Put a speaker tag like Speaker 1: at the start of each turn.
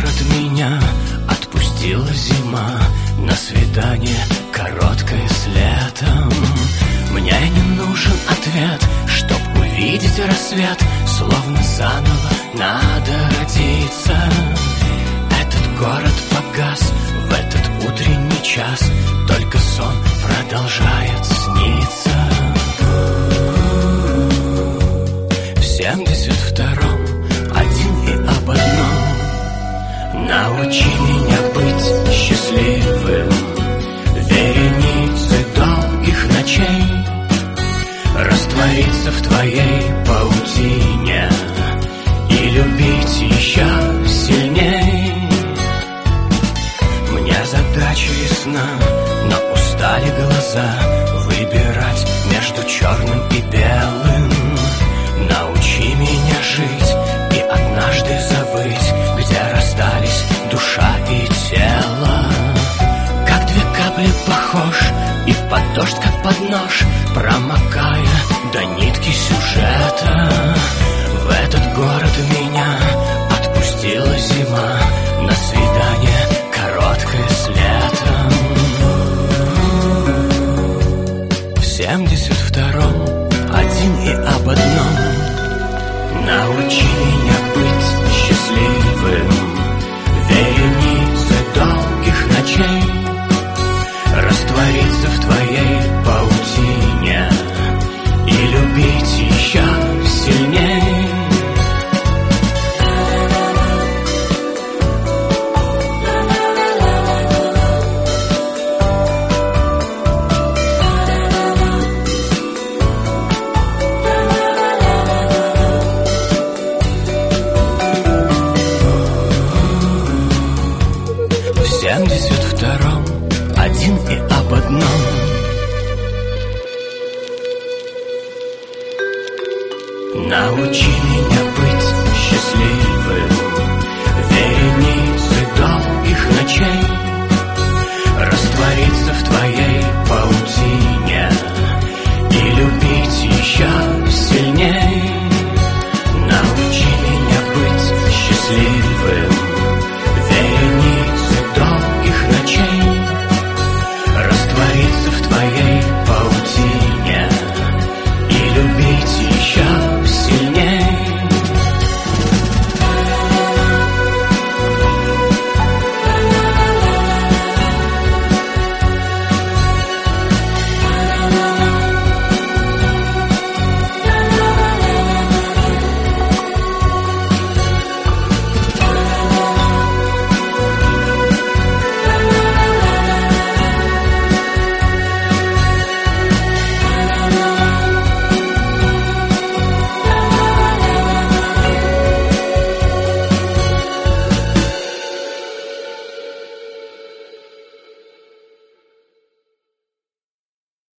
Speaker 1: город меня отпустила зима на свидание короткое с летом. Мне не нужен ответ, чтоб увидеть рассвет, словно заново надо родиться. Этот город погас в этот утренний час, только сон продолжает сниться. В 72-м один и об одном: научи меня быть счастливым. Вереницы долгих ночей раствориться в твоей паутине и любить еще сильней. Мне задача ясна, но устали глаза выбирать между черным и белым. Научи меня жить и однажды забыть, где расстались душа и тело. Как две капли похож и под дождь, как под нож, промокая до нитки сюжета. В этот город меня отпустила зима на свидание короткое с летом. В 72-м один и об одном: научи меня быть счастливым. Вереницы долгих ночей раствориться в твоей паутине и любить еще сильней. В 70